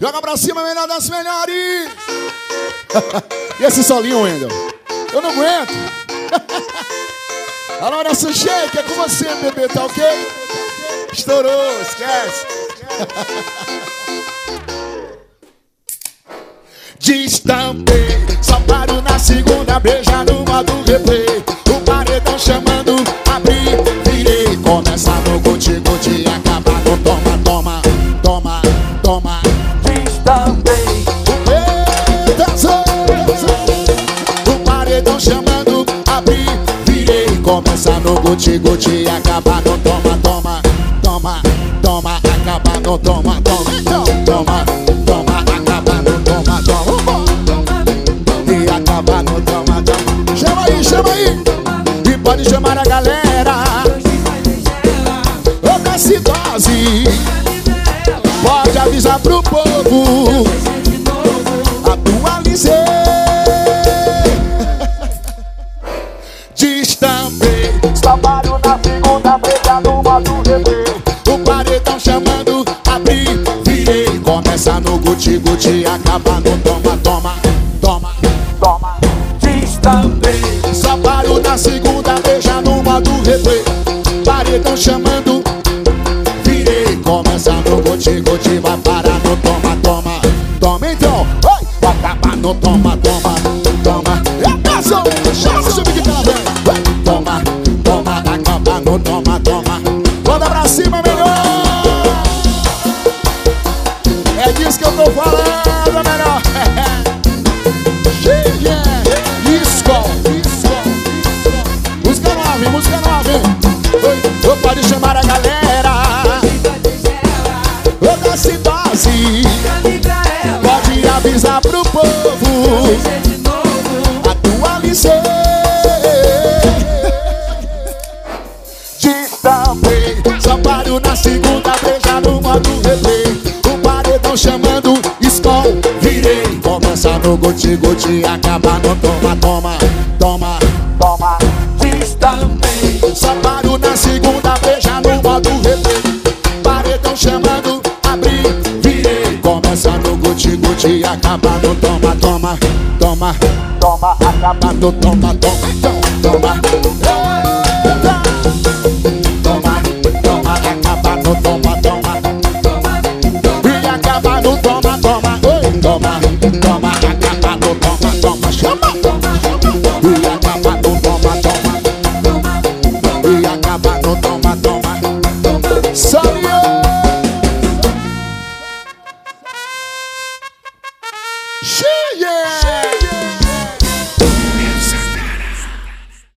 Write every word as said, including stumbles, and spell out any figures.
Joga pra cima, melhor das melhores. E esse solinho, Wendel? Eu não aguento. A hora dessa shake é com você, bebê, tá ok? Estourou, esquece. Destampei, só paro na segunda, beija no modo replay. O paredão chamando, abri, virei. Começa no guti-guti, acaba no toma, toma, toma, toma. Destampei, o paredão chamando, abri, virei. Começa no guti-guti, acaba no toma, toma, toma, toma, acaba no toma, toma, então, toma, toma, acaba no toma, toma. E acaba no toma, toma. Chama aí, chama aí. E pode chamar a galera. Ô, desce dose. Pode avisar pro povo. Atualizei. Destampei. Só paro na segunda, beija no modo replay. O paredão chamando, abri, virei. Começa no guti-guti, acaba no toma, toma, toma, toma. Destampei. Só paro na segunda, beija no modo replay. Paredão chamando, virei. Começa no guti-guti, vai parar no toma, toma, toma. Então, oi, vai acabar no toma, toma, toma. É atenção, chama o subir que pela vem. Toma, toma, acaba no toma, toma. Bota pra cima, melhor. É disso que eu tô falando, melhor. Escol, música nova, música nova. Eu pode chamar a galera. Eu desce dose. Pode avisar pro povo. Atualizei. Destampei. Só paro na segunda, beija no modo replay. O paredão chamando, escol, virei. Começa no guti-guti, acaba no toma, toma, toma, toma. Destampei. Só paro na segunda, beija no modo replay. Paredão chamando, abri, virei. Começa no guti-guti, acaba no toma, toma, toma, toma. Acaba no toma, toma, então, toma. Toma, toma, acaba no toma, toma. E acaba no toma, toma. Oi, toma, toma, acaba no toma, toma. Chama, e acaba no toma, toma. E acaba no toma, toma. Saliou. Yeah.